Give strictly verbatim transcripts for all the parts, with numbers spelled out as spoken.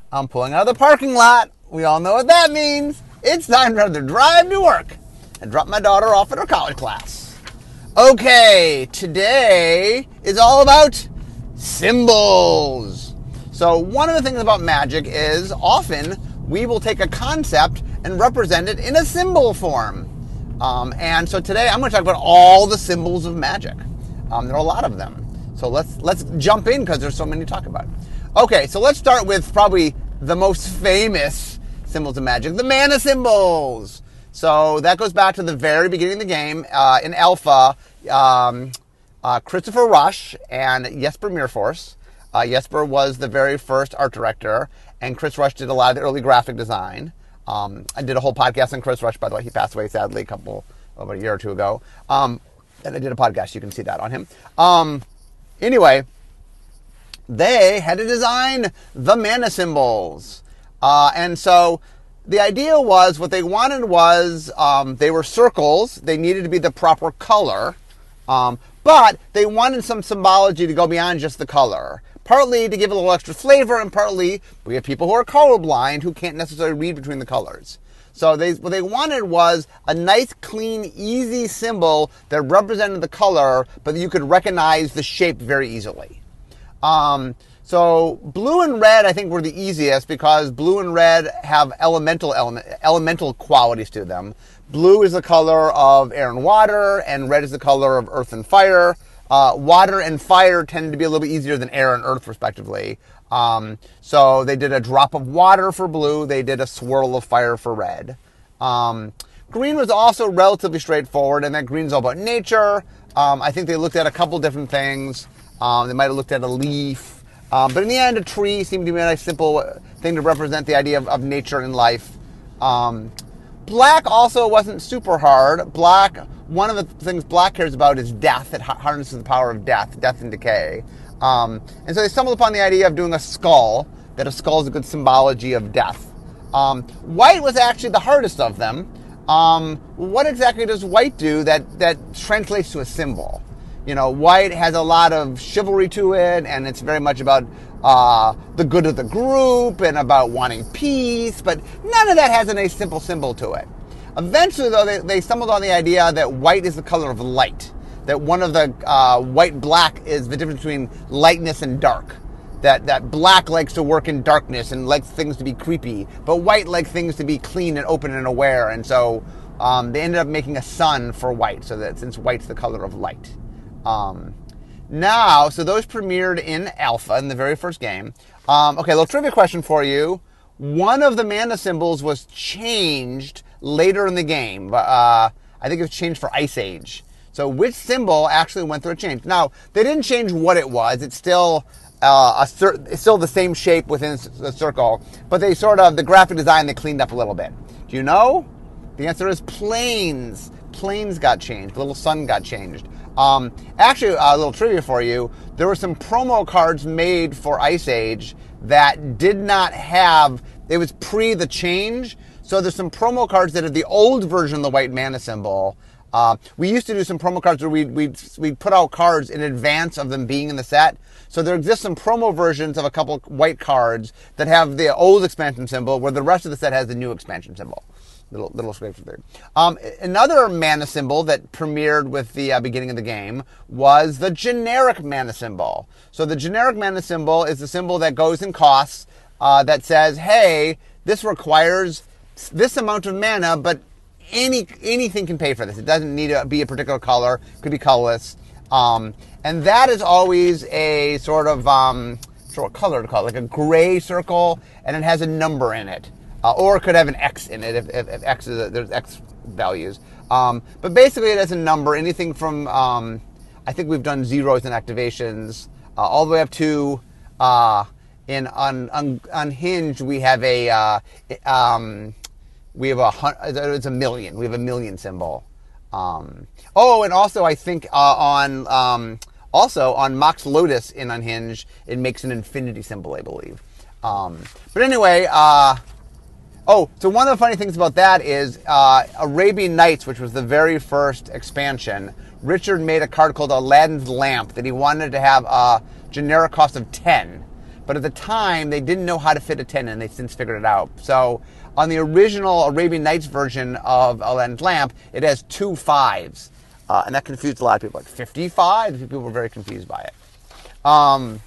I'm pulling out of the parking lot. We all know what that means. It's time for the drive to work and drop my daughter off at her college class. Okay, today is all about symbols. So one of the things about magic is often we will take a concept and represent it in a symbol form. Um, and so today I'm going to talk about all the symbols of magic. Um, there are a lot of them. So let's let's jump in because there's so many to talk about. Okay, so let's start with probably the most famous symbols of magic, the mana symbols. So that goes back to the very beginning of the game. Uh, in Alpha, um, uh, Christopher Rush and Jesper Mirfors. Uh, Jesper was the very first art director, and Chris Rush did a lot of the early graphic design. Um, I did a whole podcast on Chris Rush, by the way. He passed away, sadly, a couple, about a year or two ago. Um, and I did a podcast. You can see that on him. Um, anyway, they had to design the mana symbols. Uh, and so the idea was, what they wanted was, um, they were circles. They needed to be the proper color. Um, but they wanted some symbology to go beyond just the color. Partly to give a little extra flavor, and partly we have people who are colorblind who can't necessarily read between the colors. So they, what they wanted was a nice, clean, easy symbol that represented the color, but that you could recognize the shape very easily. Um, so blue and red, I think, were the easiest because blue and red have elemental element, elemental qualities to them. Blue is the color of air and water, and red is the color of earth and fire. Uh, water and fire tended to be a little bit easier than air and earth, respectively. Um, so they did a drop of water for blue. They did a swirl of fire for red. Um, green was also relatively straightforward, and that green is all about nature. Um, I think they looked at a couple different things. Um, they might have looked at a leaf. Um, but in the end, a tree seemed to be a nice, simple thing to represent the idea of, of nature and life. Um, black also wasn't super hard. Black, one of the things black cares about is death. It harnesses the power of death, death and decay. Um, and so they stumbled upon the idea of doing a skull, that a skull is a good symbology of death. Um, white was actually the hardest of them. Um, what exactly does white do that, that translates to a symbol? You know, white has a lot of chivalry to it, and it's very much about uh, the good of the group and about wanting peace, but none of that has a nice simple symbol to it. Eventually, though, they, they stumbled on the idea that white is the color of light, that one of the uh, white-black is the difference between lightness and dark, that, that black likes to work in darkness and likes things to be creepy, but white likes things to be clean and open and aware, and so um, they ended up making a sun for white, so that since white's the color of light. Um, now, so those premiered in Alpha in the very first game. Um, okay, a little trivia question for you. One of the mana symbols was changed later in the game. Uh, I think it was changed for Ice Age. So which symbol actually went through a change? Now, they didn't change what it was. It's still uh, a cir- it's still the same shape within the circle, but they sort of, the graphic design, they cleaned up a little bit. Do you know? The answer is planes. Planes got changed. The little sun got changed. Um, actually, a little trivia for you. There were some promo cards made for Ice Age that did not have, it was pre the change. So there's some promo cards that are the old version of the white mana symbol. Uh, we used to do some promo cards where we'd, we'd, we'd put out cards in advance of them being in the set. So there exists some promo versions of a couple white cards that have the old expansion symbol, where the rest of the set has the new expansion symbol. Little little scrapes there. Um, another mana symbol that premiered with the uh, beginning of the game was the generic mana symbol. So the generic mana symbol is the symbol that goes in costs uh, that says, hey, this requires this amount of mana, but any anything can pay for this. It doesn't need to be a particular color. It could be colorless. Um, and that is always a sort of, um, sort of color to call it, like a gray circle, and it has a number in it. Uh, or it could have an X in it if, if, if X is a, there's X values. Um, but basically, it has a number, anything from um, I think we've done zeros and activations uh, all the way up to uh, in on, on Unhinged we have a uh, um, we have a it's a million. We have a million symbol. Um, oh, and also I think uh, on um, also on Mox Lotus in Unhinged it makes an infinity symbol, I believe. Um, but anyway. Uh, Oh, so one of the funny things about that is uh, Arabian Nights, which was the very first expansion, Richard made a card called Aladdin's Lamp that he wanted to have a generic cost of ten. but at the time they didn't know how to fit a ten in. They've since figured it out. So on the original Arabian Nights version of Aladdin's lamp, it has two fives, uh, and that confused a lot of people. Like fifty-five, people were very confused by it. Um,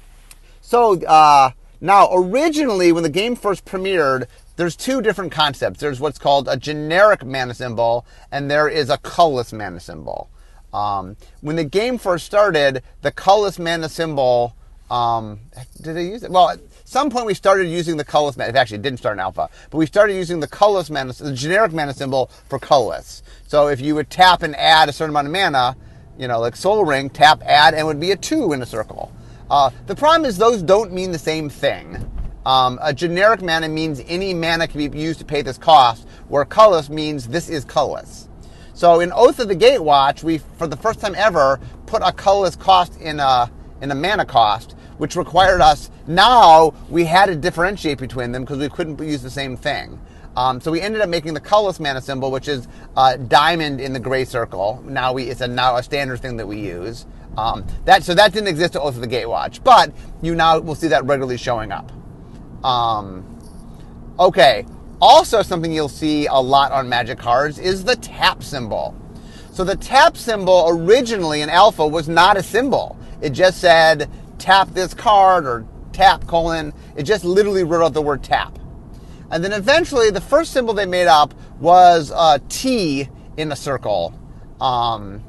so uh, now, originally, when the game first premiered, there's two different concepts. There's what's called a generic mana symbol, and there is a colorless mana symbol. Um, when the game first started, the colorless mana symbol, um, did they use it? Well, at some point we started using the colorless mana. Actually, it didn't start in alpha, but we started using the colorless mana, the generic mana symbol for colorless. So if you would tap and add a certain amount of mana, you know, like Soul Ring, tap, add, and it would be a two in a circle. Uh, the problem is those don't mean the same thing. Um, a generic mana means any mana can be used to pay this cost, where colorless means this is colorless. So in Oath of the Gatewatch, we, for the first time ever, put a colorless cost in a, in a mana cost, which required us, now we had to differentiate between them because we couldn't use the same thing. Um, so we ended up making the colorless mana symbol, which is uh, diamond in the gray circle. Now we, it's a now a standard thing that we use. Um, that so that didn't exist at Oath of the Gatewatch, but you now will see that regularly showing up. Um, okay. Also, something you'll see a lot on Magic cards is the tap symbol. So the tap symbol originally in Alpha was not a symbol. It just said tap this card or tap colon. It just literally wrote out the word tap. And then eventually the first symbol they made up was a T in a circle. Um,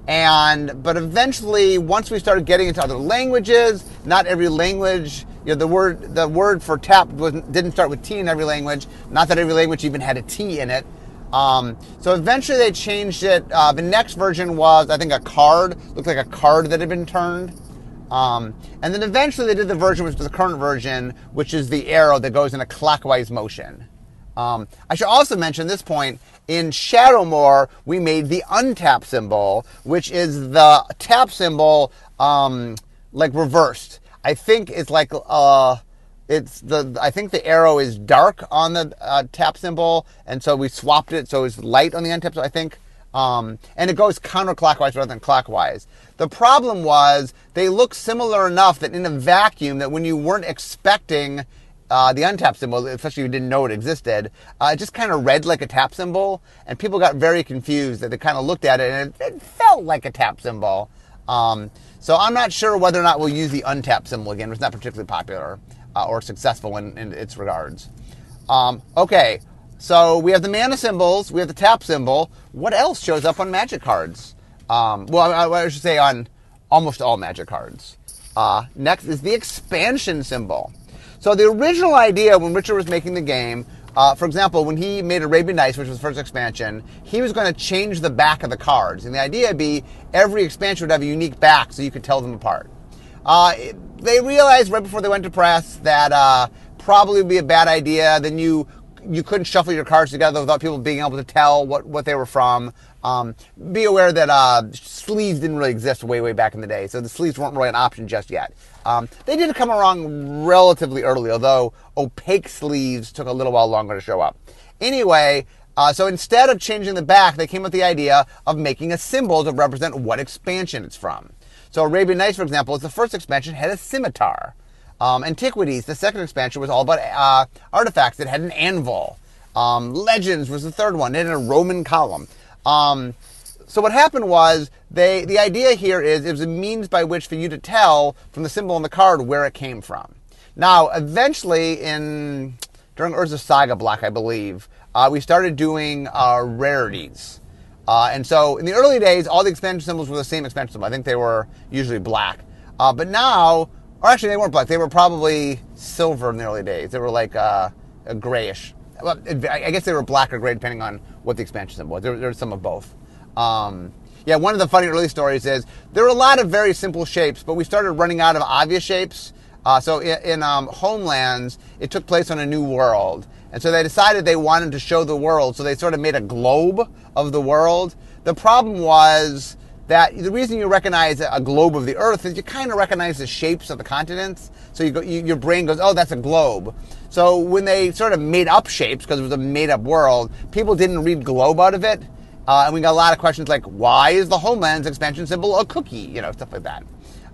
and but eventually, once we started getting into other languages, not every language, you know, the word the word for tap wasn't, didn't start with T in every language. Not that every language even had a T in it. Um, so eventually they changed it. Uh, the next version was, I think, a card. Looked like a card that had been turned. Um, and then eventually they did the version, which is the current version, which is the arrow that goes in a clockwise motion. Um, I should also mention at this point, in Shadowmoor, we made the untap symbol, which is the tap symbol, um, like reversed. I think it's like, uh, it's the, I think the arrow is dark on the uh, tap symbol, and so we swapped it so it's light on the untap, so I think. Um, and it goes counterclockwise rather than clockwise. The problem was they look similar enough that in a vacuum, that when you weren't expecting uh, the untap symbol, especially if you didn't know it existed, uh, it just kind of read like a tap symbol, and people got very confused that they kind of looked at it and it, it felt like a tap symbol. Um, so I'm not sure whether or not we'll use the untap symbol again. It's not particularly popular uh, or successful in, in its regards. Um, okay. So we have the mana symbols, we have the tap symbol. What else shows up on Magic cards? Um, well, I, I should say on almost all Magic cards. Uh, next is the expansion symbol. So the original idea when Richard was making the game, uh, for example, when he made Arabian Nights, which was the first expansion, he was going to change the back of the cards. And the idea would be every expansion would have a unique back so you could tell them apart. Uh, it, they realized right before they went to press that uh, probably would be a bad idea. Then you... You couldn't shuffle your cards together without people being able to tell what, what they were from. Um, be aware that uh, sleeves didn't really exist way, way back in the day, so the sleeves weren't really an option just yet. Um, they did come along relatively early, although opaque sleeves took a little while longer to show up. Anyway, uh, so instead of changing the back, they came with the idea of making a symbol to represent what expansion it's from. So Arabian Nights, for example, is the first expansion, had a scimitar. Um, Antiquities, the second expansion, was all about uh, artifacts. It had an anvil. Um, Legends was the third one. It had a Roman column. Um, so what happened was, they the idea here is it was a means by which for you to tell from the symbol on the card where it came from. Now, eventually, in during Urza Saga block, I believe, uh, we started doing uh, rarities. Uh, and so in the early days, all the expansion symbols were the same expansion symbol. I think they were usually black. Uh, but now... Or actually, they weren't black. They were probably silver in the early days. They were like uh, a grayish. Well, I guess they were black or gray, depending on what the expansion symbol was. There, there was some of both. Um, yeah, one of the funny early stories is there were a lot of very simple shapes, but we started running out of obvious shapes. Uh, so in, in um, Homelands, it took place on a new world. And so they decided they wanted to show the world, so they sort of made a globe of the world. The problem was... that the reason you recognize a globe of the Earth is you kind of recognize the shapes of the continents. So you go, you, your brain goes, oh, that's a globe. So when they sort of made up shapes, because it was a made-up world, people didn't read globe out of it. Uh, and we got a lot of questions like, why is the Homelands expansion symbol a cookie? You know, stuff like that.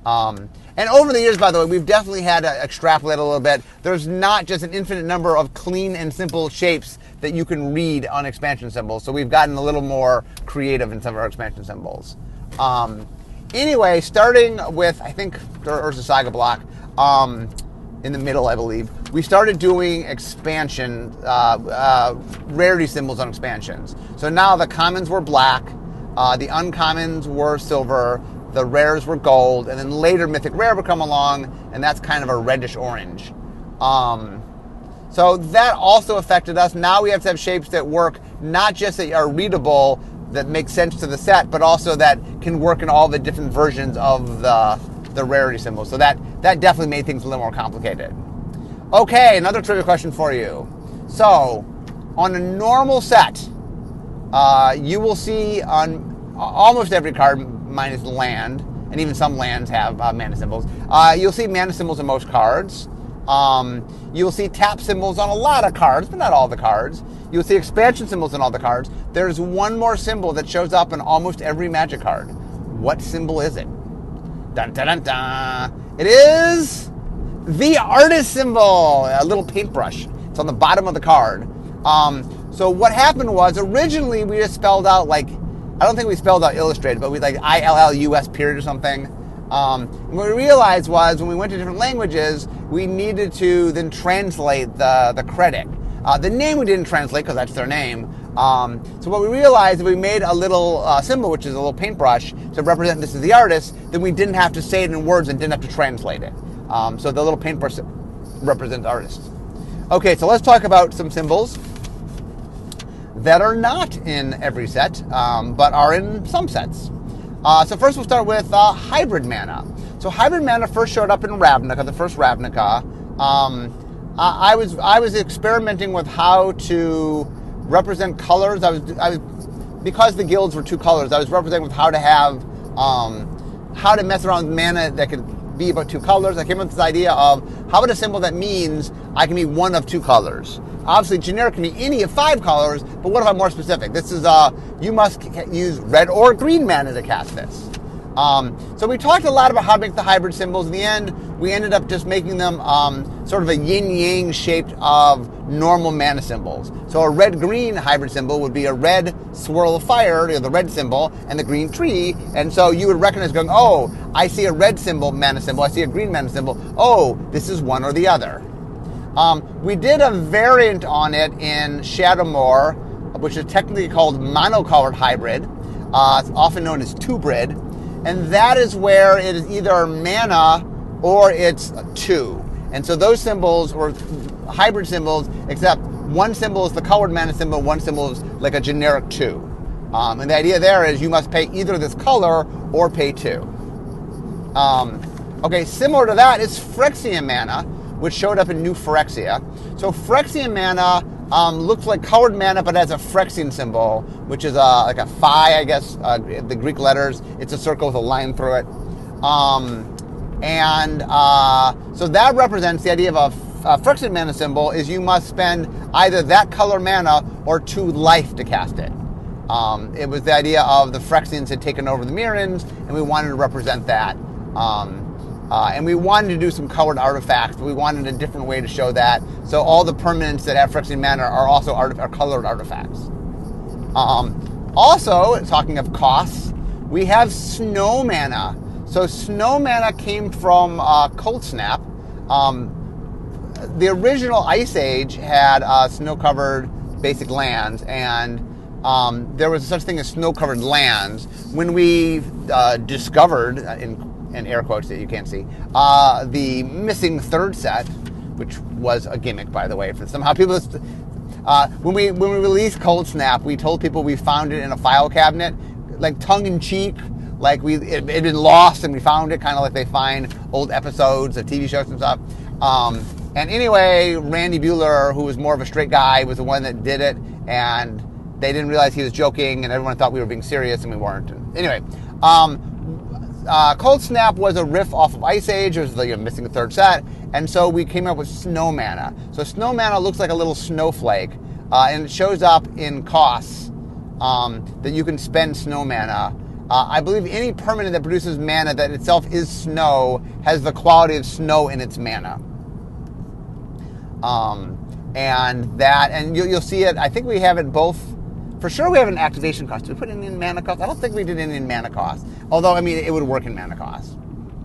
Um, and over the years, by the way, we've definitely had to extrapolate a little bit. There's not just an infinite number of clean and simple shapes that you can read on expansion symbols. So we've gotten a little more creative in some of our expansion symbols. Um, anyway, starting with, I think, Urza Saga block, um, in the middle, I believe, we started doing expansion, uh, uh, rarity symbols on expansions. So now the commons were black, uh, the uncommons were silver, the rares were gold, and then later Mythic Rare would come along, and that's kind of a reddish orange. Um, so that also affected us. Now we have to have shapes that work, not just that are readable, that make sense to the set, but also that can work in all the different versions of the, the rarity symbols. So that, that definitely made things a little more complicated. Okay, another trivia question for you. So, on a normal set, uh, you will see on almost every card, minus land, and even some lands have uh, mana symbols. Uh, you'll see mana symbols in most cards. Um, you'll see tap symbols on a lot of cards, but not all the cards. You'll see expansion symbols on all the cards. There's one more symbol that shows up in almost every Magic card. What symbol is it? Dun dun dun dun. It is the artist symbol, a little paintbrush. It's on the bottom of the card. Um, so what happened was, originally we just spelled out, like, I don't think we spelled out illustrated, but we like I L L U S period or something. Um, and what we realized was, when we went to different languages, we needed to then translate the, the credit. Uh, the name we didn't translate because that's their name. Um, so what we realized is we made a little uh, symbol, which is a little paintbrush, to represent this as the artist. Then we didn't have to say it in words and didn't have to translate it. Um, so the little paintbrush represents artists. Okay, so let's talk about some symbols that are not in every set, um, but are in some sets. Uh, so first we'll start with uh, hybrid mana. So hybrid mana first showed up in Ravnica, the first Ravnica. Um, I, I was I was experimenting with how to represent colors. I was I was because the guilds were two colors. I was representing with how to have um, how to mess around with mana that could be about two colors. I came up with this idea of, how about a symbol that means I can be one of two colors? Obviously, generic can be any of five colors, but what if I'm more specific? This is, uh, you must use red or green mana to cast this. Um, so we talked a lot about how to make the hybrid symbols. In the end, we ended up just making them um, sort of a yin-yang shaped of normal mana symbols. So a red-green hybrid symbol would be a red swirl of fire, you know, the red symbol, and the green tree. And so you would recognize going, oh, I see a red symbol, mana symbol, I see a green mana symbol. Oh, this is one or the other. Um, we did a variant on it in Shadowmoor, which is technically called monocolored hybrid. Uh, it's often known as two-brid. And that is where it is either mana or it's two. And so those symbols were hybrid symbols, except one symbol is the colored mana symbol, one symbol is like a generic two. Um, and the idea there is you must pay either this color or pay two. Um, okay, similar to that is Phyrexian mana, which showed up in New Phyrexia. So Phyrexian mana um, looks like colored mana, but has a Phyrexian symbol, which is a, like a phi, I guess, uh, the Greek letters. It's a circle with a line through it. Um, and uh, so that represents the idea of a, a Phyrexian mana symbol is you must spend either that color mana or two life to cast it. Um, it was the idea of the Phyrexians had taken over the Mirrans, and we wanted to represent that. Um, Uh, and we wanted to do some colored artifacts, but we wanted a different way to show that. So all the permanents that have Phyrexian mana are also art- are colored artifacts. Um, also, talking of costs, we have snow mana. So snow mana came from uh, Cold Snap. Um, the original Ice Age had uh, snow-covered basic lands, and um, there was such thing as snow-covered lands. When we uh, discovered, in and air quotes that you can't see, uh, the missing third set, which was a gimmick, by the way, for somehow people, uh, when we when we released Cold Snap, we told people we found it in a file cabinet, like tongue-in-cheek, like we it had been lost and we found it, kind of like they find old episodes of T V shows and stuff. Um, and anyway, Randy Buehler, who was more of a straight guy, was the one that did it, and they didn't realize he was joking, and everyone thought we were being serious, and we weren't. And anyway, um, Uh, Cold Snap was a riff off of Ice Age. It was the you know, missing a third set. And so we came up with Snow Mana. So Snow Mana looks like a little snowflake. Uh, and it shows up in costs um, that you can spend Snow Mana. Uh, I believe any permanent that produces mana that itself is snow has the quality of snow in its mana. Um, and that, and you, you'll see it, I think we have it both, for sure we have an activation cost. Did we put it in mana cost? I don't think we did it in mana cost. Although, I mean, it would work in mana cost.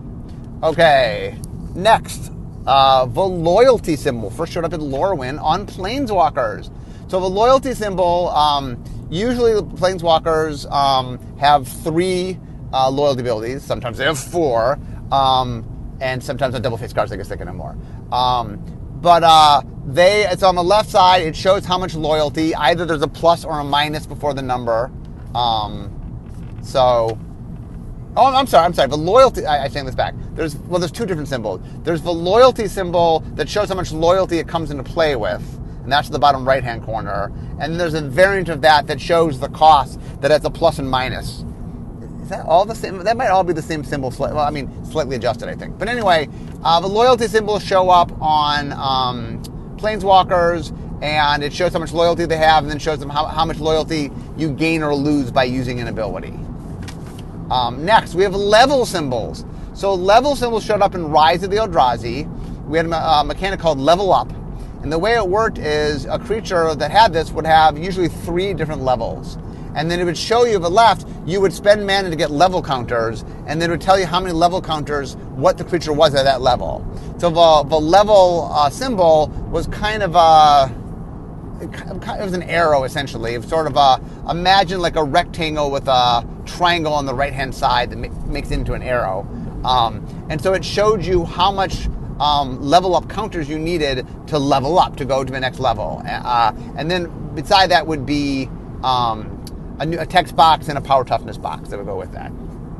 Okay, next, uh, the loyalty symbol. First showed up in Lorwyn on Planeswalkers. So the loyalty symbol, um, usually Planeswalkers um, have three uh, loyalty abilities. Sometimes they have four. Um, and sometimes on double face cards, I guess they can have more. Um, but uh, they, it's on the left side. It shows how much loyalty. Either there's a plus or a minus before the number. Um, so, oh, I'm sorry. I'm sorry. The loyalty. I, I take this back. There's well, there's two different symbols. There's the loyalty symbol that shows how much loyalty it comes into play with. And that's the bottom right-hand corner. And then there's a variant of that that shows the cost that has a plus and minus. Is that all the same? That might all be the same symbol. Well, I mean, slightly adjusted, I think. But anyway, uh, the loyalty symbols show up on um, Planeswalkers, and it shows how much loyalty they have, and then shows them how, how much loyalty you gain or lose by using an ability. Um, next, we have level symbols. So level symbols showed up in Rise of the Eldrazi. We had a, a mechanic called Level Up. And the way it worked is a creature that had this would have usually three different levels. And then it would show you, if it left, you would spend mana to get level counters, and then it would tell you how many level counters, what the creature was at that level. So the, the level uh, symbol was kind of a, it was an arrow, essentially. It was sort of a, imagine like a rectangle with a triangle on the right-hand side that ma- makes it into an arrow. Um, and so it showed you how much Um, level up counters you needed to level up, to go to the next level. Uh, and then beside that would be um, a, new, a text box and a power toughness box that would go with that.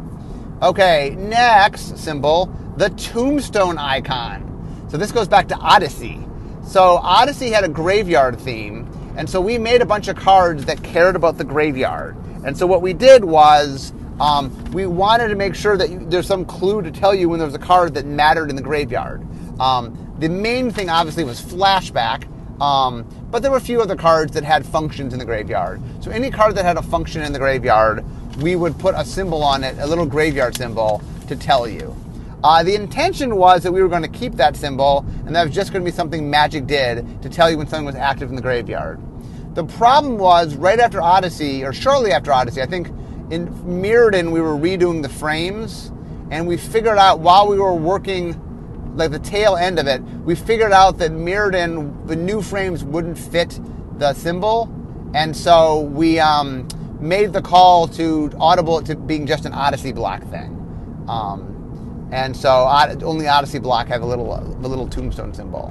Okay, next symbol, the tombstone icon. So this goes back to Odyssey. So Odyssey had a graveyard theme, and so we made a bunch of cards that cared about the graveyard. And so what we did was Um, we wanted to make sure that you, there's some clue to tell you when there was a card that mattered in the graveyard. Um, the main thing, obviously, was Flashback, um, but there were a few other cards that had functions in the graveyard. So any card that had a function in the graveyard, we would put a symbol on it, a little graveyard symbol, to tell you. Uh, the intention was that we were going to keep that symbol, and that was just going to be something Magic did to tell you when something was active in the graveyard. The problem was, right after Odyssey, or shortly after Odyssey, I think, in Mirrodin, we were redoing the frames, and we figured out while we were working, like the tail end of it, we figured out that Mirrodin, the new frames wouldn't fit the symbol, and so we um, made the call to Audible to being just an Odyssey block thing. Um, and so only Odyssey block had a little, the little tombstone symbol.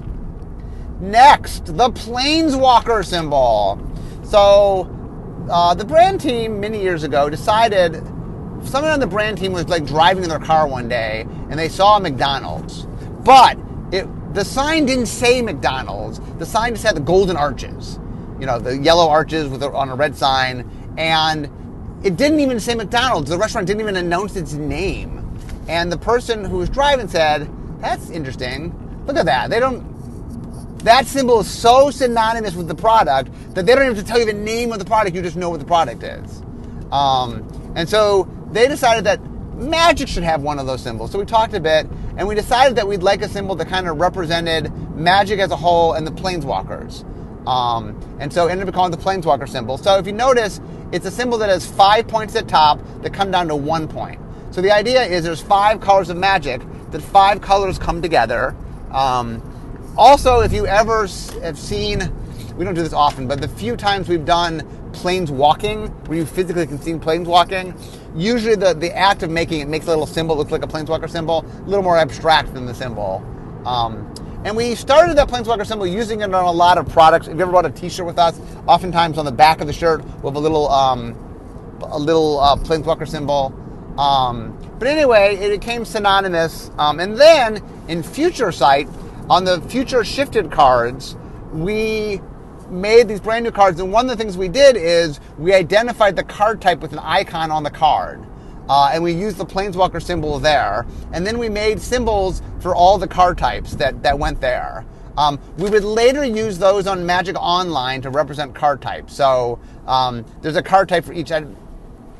Next, the Planeswalker symbol. So, Uh, the brand team many years ago decided, someone on the brand team was like driving in their car one day and they saw a McDonald's, but it, the sign didn't say McDonald's. The sign just had the golden arches, you know, the yellow arches with a, on a red sign, and it didn't even say McDonald's. The restaurant didn't even announce its name. And the person who was driving said, "That's interesting. Look at that. They don't." That symbol is so synonymous with the product that they don't have to tell you the name of the product. You just know what the product is. Um, and so they decided that Magic should have one of those symbols. So we talked a bit, and we decided that we'd like a symbol that kind of represented Magic as a whole and the Planeswalkers. Um, and so ended up calling it the Planeswalker symbol. So if you notice, it's a symbol that has five points at top that come down to one point. So the idea is there's five colors of Magic, that five colors come together. Um, Also, if you ever have seen, we don't do this often, but the few times we've done planeswalking, where you physically can see planeswalking, usually the, the act of making it makes a little symbol look like a planeswalker symbol, a little more abstract than the symbol. Um, and we started that planeswalker symbol using it on a lot of products. If you ever bought a t-shirt with us, oftentimes on the back of the shirt we'll have a little, um, a little uh, planeswalker symbol. Um, but anyway, it became synonymous. Um, and then in Future Sight, on the Future Shifted cards, we made these brand new cards, and one of the things we did is we identified the card type with an icon on the card. Uh, and we used the Planeswalker symbol there. And then we made symbols for all the card types that, that went there. Um, we would later use those on Magic Online to represent card types. So um, there's a card type for each.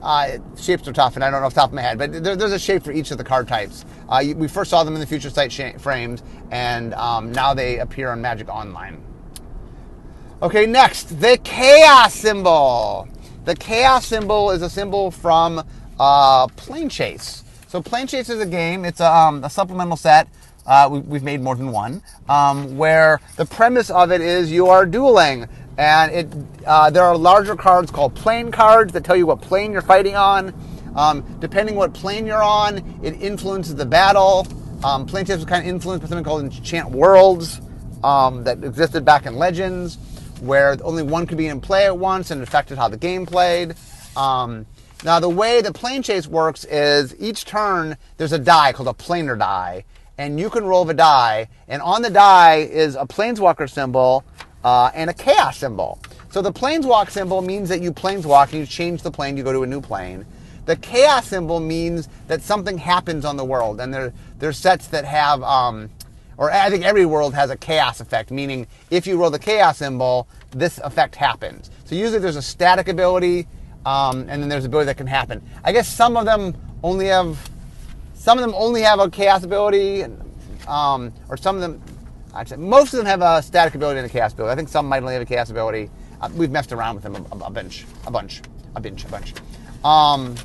Uh, shapes are tough, and I don't know off the top of my head, but there, there's a shape for each of the card types. Uh, you, we first saw them in the Future Sight sh- frames, and um, now they appear on Magic Online. Okay, next, the Chaos symbol. The Chaos symbol is a symbol from uh, Plane Chase. So Plane Chase is a game. It's a, um, a supplemental set. Uh, we, we've made more than one, um, where the premise of it is you are dueling. And it, uh, there are larger cards called plane cards that tell you what plane you're fighting on. Um, depending what plane you're on, it influences the battle. Um, plane Chase was kind of influenced by something called Enchant Worlds um, that existed back in Legends, where only one could be in play at once and it affected how the game played. Um, now, the way that Plane Chase works is each turn there's a die called a planar die, and you can roll the die, and on the die is a Planeswalker symbol Uh, and a Chaos symbol. So the Planeswalk symbol means that you planeswalk and you change the plane, you go to a new plane. The Chaos symbol means that something happens on the world, and there there's sets that have, um, or I think every world has a Chaos effect, meaning if you roll the Chaos symbol, this effect happens. So usually there's a static ability, um, and then there's ability that can happen. I guess some of them only have, some of them only have a Chaos ability, um, or some of them. Actually, most of them have a static ability and a Chaos ability. I think some might only have a Chaos ability. Uh, we've messed around with them a, a, a bunch, a bunch, a bunch, a bunch. Um,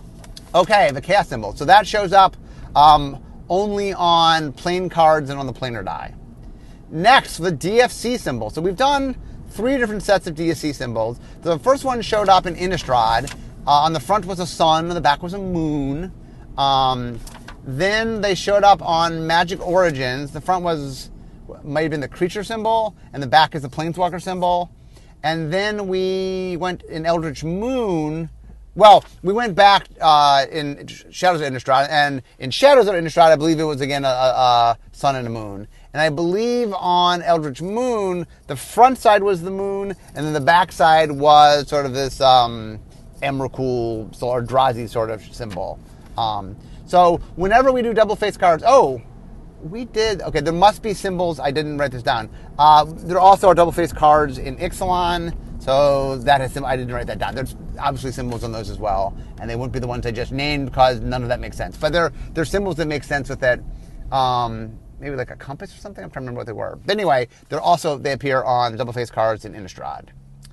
okay, the Chaos symbol. So that shows up um, only on plane cards and on the planar die. Next, the D F C symbol. So we've done three different sets of D F C symbols. The first one showed up in Innistrad. Uh, on the front was a sun, on the back was a moon. Um, then they showed up on Magic Origins. The front was might have been the creature symbol, and the back is the Planeswalker symbol. And then we went in Eldritch Moon. Well, we went back uh, in Shadows of Innistrad, and in Shadows of Innistrad, I believe it was again a, a, a sun and a moon. And I believe on Eldritch Moon, the front side was the moon, and then the back side was sort of this um, Emrakul or Eldrazi sort of symbol. Um, so whenever we do double face cards, oh. We did, okay, there must be symbols, I didn't write this down. Uh, there also are double-faced cards in Ixalan, so that is, I didn't write that down. There's obviously symbols on those as well, and they wouldn't be the ones I just named because none of that makes sense. But there, there are symbols that make sense with it, um, maybe like a compass or something, I'm trying to remember what they were. But anyway, they're also, they appear on double-faced cards in Innistrad.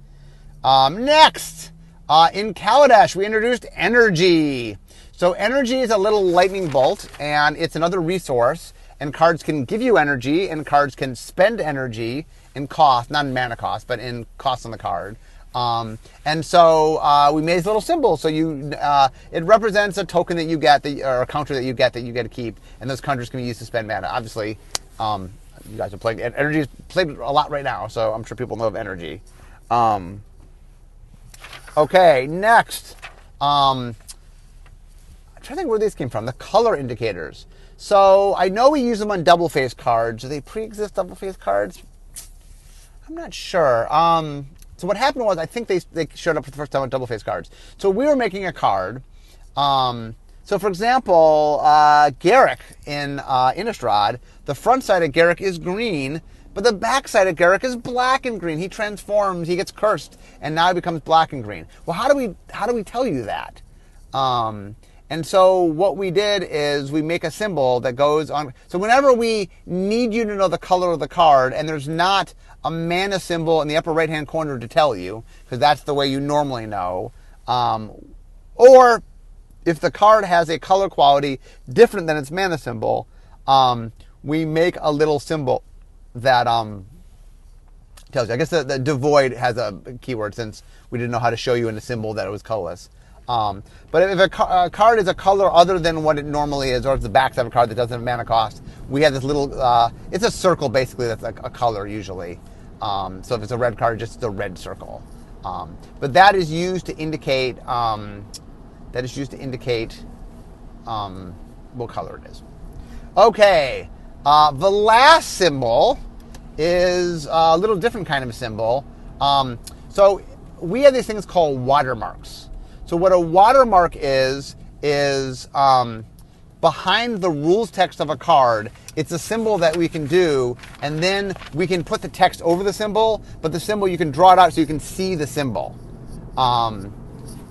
Um, next, uh, in Kaladesh, we introduced Energy. So Energy is a little lightning bolt, and it's another resource. And cards can give you energy, and cards can spend energy in cost, not in mana cost, but in cost on the card. Um, and so uh, we made this little symbol. So you, uh, it represents a token that you get, that, or a counter that you get that you get to keep, and those counters can be used to spend mana. Obviously, um, you guys are playing energy is played a lot right now, so I'm sure people know of energy. Um, okay, next. Um, I'm trying to think where these came from. The color indicators. So I know we use them on double-face cards. Do they pre-exist double-face cards? I'm not sure. Um, so what happened was I think they they showed up for the first time on double-face cards. So we were making a card. Um, so for example, uh, Garruk in uh, Innistrad, the front side of Garruk is green, but the back side of Garruk is black and green. He transforms, he gets cursed, and now he becomes black and green. Well, how do we how do we tell you that? Um, And so what we did is we make a symbol that goes on. So whenever we need you to know the color of the card, and there's not a mana symbol in the upper right-hand corner to tell you, because that's the way you normally know, um, or if the card has a color quality different than its mana symbol, um, we make a little symbol that um, tells you. I guess the, the devoid has a keyword since we didn't know how to show you in a symbol that it was colorless. Um, but if a, ca- a card is a color other than what it normally is, or it's the backside of a card that doesn't have mana cost, we have this little, uh, it's a circle basically that's like a color usually. Um, so if it's a red card, just the red circle. Um, but that is used to indicate, um, that is used to indicate um, what color it is. Okay, uh, the last symbol is a little different kind of a symbol. Um, so we have these things called watermarks. So what a watermark is, is um, behind the rules text of a card, it's a symbol that we can do, and then we can put the text over the symbol, but the symbol, you can draw it out so you can see the symbol. Um,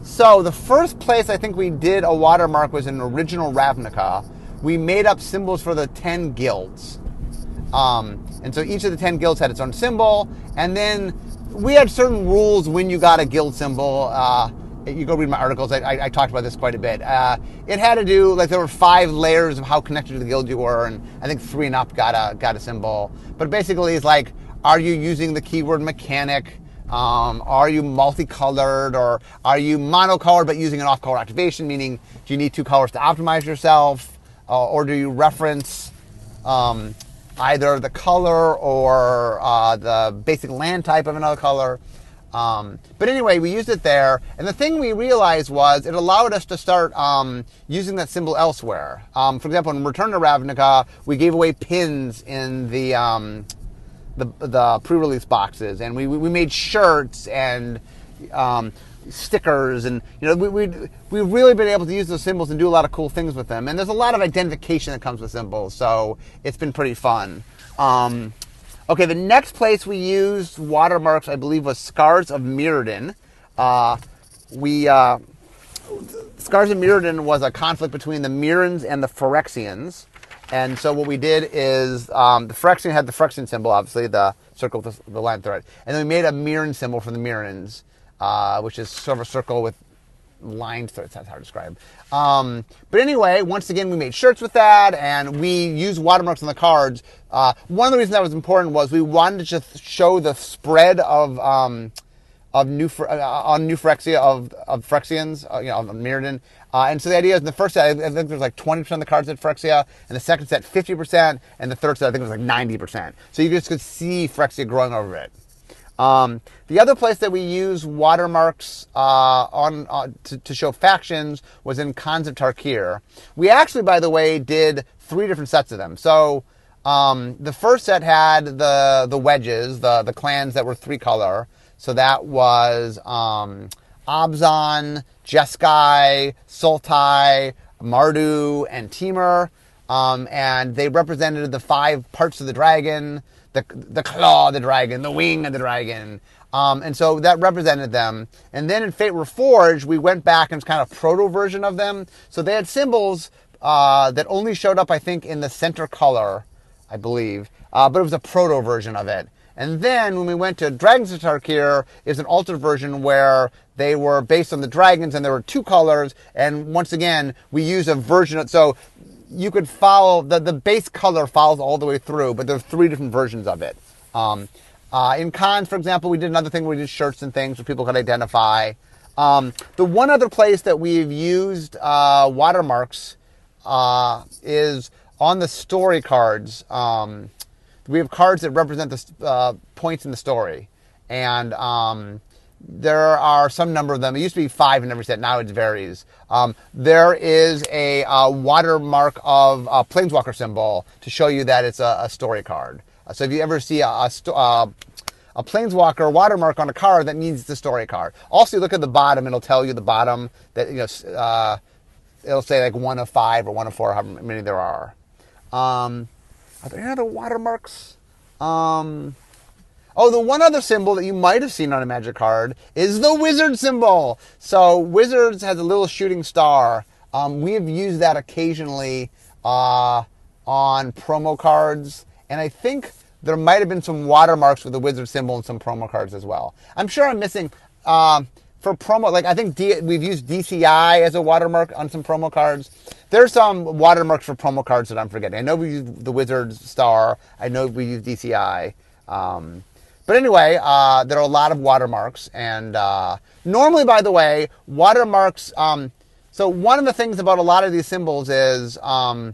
So the first place I think we did a watermark was in original Ravnica. We made up symbols for the ten guilds. Um, and so each of the ten guilds had its own symbol. And then we had certain rules when you got a guild symbol. Uh, you go read my articles. I, I, I talked about this quite a bit. Uh, it had to do, like, there were five layers of how connected to the guild you were. And I think three and up got a, got a symbol. But basically it's like, are you using the keyword mechanic? Um, are you multicolored, or are you monocolored but using an off-color activation, meaning do you need two colors to optimize yourself, uh, or do you reference um, either the color or uh, the basic land type of another color? Um, but anyway, we used it there, and the thing we realized was it allowed us to start um, using that symbol elsewhere. Um, for example, in Return to Ravnica, we gave away pins in the... Um, The, the pre-release boxes, and we we made shirts and um, stickers, and you know we we we've really been able to use those symbols and do a lot of cool things with them. And there's a lot of identification that comes with symbols, so it's been pretty fun. Um, okay, the next place we used watermarks, I believe, was Scars of Mirrodin. Uh, we uh, Scars of Mirrodin was a conflict between the Mirrans and the Phyrexians. And so what we did is, um, the Phyrexian had the Phyrexian symbol, obviously, the circle with the, the line through it. And then we made a Mirran symbol for the Mirrans, uh, which is sort of a circle with lines through it. That's hard to describe. Um, but anyway, once again, we made shirts with that, and we used watermarks on the cards. Uh, one of the reasons that was important was we wanted to just show the spread of... Um, of new uh, on New Phyrexia of of Phyrexians, uh, you know, of Mirrodin, uh, and so the idea is in the first set, I think there's like twenty percent of the cards at Phyrexia, and the second set fifty percent, and the third set I think it was like ninety percent. So you just could see Phyrexia growing over it. Um, the other place that we use watermarks uh, on uh, to, to show factions was in Khans of Tarkir. We actually, by the way, did three different sets of them. So um, the first set had the the wedges, the the clans that were three color. So that was um, Abzan, Jeskai, Sultai, Mardu, and Temur. Um, and they represented the five parts of the dragon, the the claw of the dragon, the wing of the dragon. Um, and so that represented them. And then in Fate Reforged, we went back and it's kind of proto version of them. So they had symbols uh, that only showed up, I think, in the center color, I believe. Uh, but it was a proto version of it. And then when we went to Dragons of Tarkir, is an altered version where they were based on the dragons and there were two colors. And once again, we use a version of, so you could follow, the, the base color follows all the way through, but there are three different versions of it. Um, uh, in Khans, for example, we did another thing where we did shirts and things so people could identify. Um, the one other place that we've used uh, watermarks uh, is on the story cards. Um, We have cards that represent the uh, points in the story, and um, there are some number of them. It used to be five in every set. Now it varies. Um, there is a, a watermark of a Planeswalker symbol to show you that it's a, a story card. Uh, so if you ever see a, a, uh, a Planeswalker watermark on a card, that means it's a story card. Also, you look at the bottom; it'll tell you the bottom that you know. Uh, it'll say like one of five or one of four, however many there are. Um, Are there any other watermarks? Um, oh, the one other symbol that you might have seen on a Magic card is the Wizard symbol. So Wizards has a little shooting star. Um, we have used that occasionally uh, on promo cards. And I think there might have been some watermarks with the Wizard symbol in some promo cards as well. I'm sure I'm missing... Uh, For promo, like I think D, we've used D C I as a watermark on some promo cards. There's some watermarks for promo cards that I'm forgetting. I know we used the Wizard's Star. I know we used D C I. Um, but anyway, uh, there are a lot of watermarks. And uh, normally, by the way, watermarks... Um, so one of the things about a lot of these symbols is um,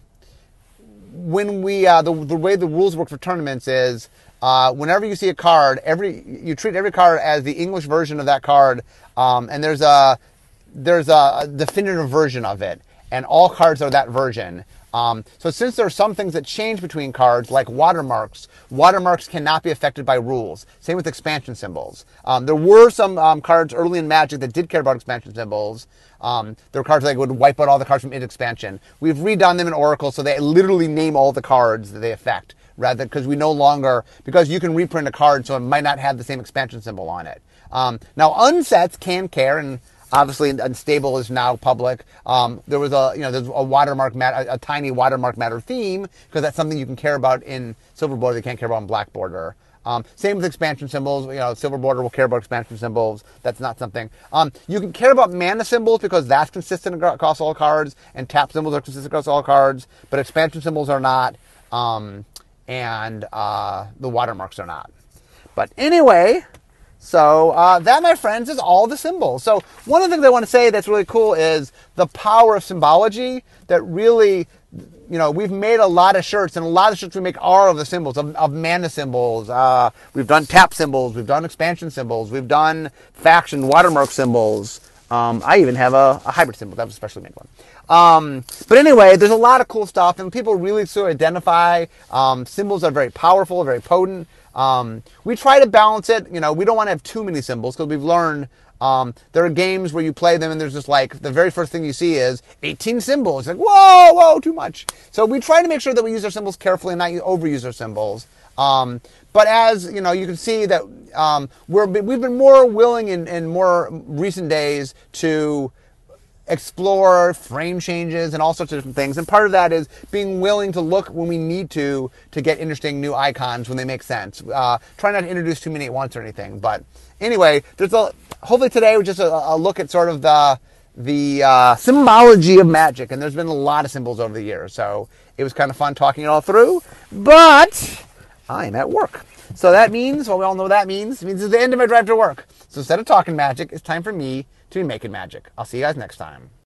when we... Uh, the, the way the rules work for tournaments is... Uh, whenever you see a card, every you treat every card as the English version of that card, um, and there's a there's a definitive version of it, and all cards are that version. Um, so since there are some things that change between cards, like watermarks, watermarks cannot be affected by rules. Same with expansion symbols. Um, there were some um, cards early in Magic that did care about expansion symbols. Um, there were cards that would wipe out all the cards from id expansion. We've redone them in Oracle, so they literally name all the cards that they affect, rather because we no longer, because you can reprint a card, so it might not have the same expansion symbol on it. Um, now, unsets can care, and Obviously, Unstable is now public. Um, there was a, you know, there's a watermark matter, a, a tiny watermark matter theme, because that's something you can care about in Silver Border that you can't care about in Black Border. Um, same with expansion symbols. You know, Silver Border will care about expansion symbols. That's not something. Um, you can care about mana symbols because that's consistent across all cards, and tap symbols are consistent across all cards, but expansion symbols are not, um, and uh, the watermarks are not. But anyway, so uh, that, my friends, is all the symbols. So one of the things I want to say that's really cool is the power of symbology that really, you know, we've made a lot of shirts, and a lot of shirts we make are of the symbols, of, of mana symbols. Uh, we've done tap symbols. We've done expansion symbols. We've done faction watermark symbols. Um, I even have a, a hybrid symbol. That was a specially made one. Um, but anyway, there's a lot of cool stuff, and people really sort of identify. Um, symbols are very powerful, very potent. Um, we try to balance it. You know, we don't want to have too many symbols, because we've learned um, there are games where you play them and there's just like, the very first thing you see is eighteen symbols. It's like, whoa, whoa, too much. So we try to make sure that we use our symbols carefully and not overuse our symbols. Um, but as, you know, you can see that um, we're, we've been more willing in, in more recent days to explore frame changes and all sorts of different things. And part of that is being willing to look when we need to, to get interesting new icons when they make sense. Uh, try not to introduce too many at once or anything. But anyway, there's a, hopefully today was just a, a look at sort of the, the uh, symbology of Magic. And there's been a lot of symbols over the years. So it was kind of fun talking it all through. But I am at work. So that means, well, we all know what that means. It means it's the end of my drive to work. So instead of talking magic, it's time for me to be making magic. I'll see you guys next time.